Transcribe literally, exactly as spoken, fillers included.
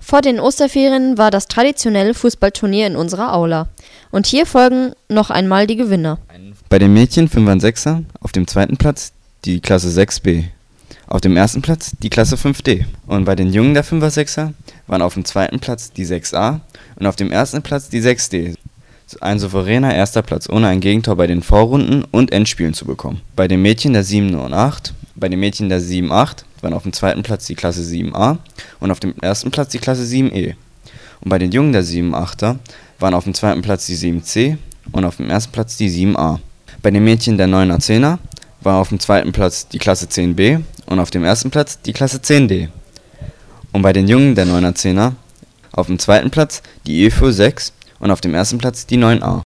Vor den Osterferien war das traditionelle Fußballturnier in unserer Aula. Und hier folgen noch einmal die Gewinner. Bei den Mädchen Fünfer und Sechser auf dem zweiten Platz die Klasse sechs b, auf dem ersten Platz die Klasse fünf d. Und bei den Jungen der Fünfer Sechser waren auf dem zweiten Platz die sechs a und auf dem ersten Platz die sechs d. Ein souveräner erster Platz, ohne ein Gegentor bei den Vorrunden und Endspielen zu bekommen. Bei den Mädchen der sieben und acht, bei den Mädchen der sieben acht waren auf dem zweiten Platz die Klasse sieben a und auf dem ersten Platz die Klasse sieben e. Und bei den Jungen der sieben achter waren auf dem zweiten Platz die sieben c und auf dem ersten Platz die sieben a. Bei den Mädchen der neuner zehner war auf dem zweiten Platz die Klasse zehn b und auf dem ersten Platz die Klasse zehn d. Und bei den Jungen der neuner zehner auf dem zweiten Platz die E F sechs und auf dem ersten Platz die neun a.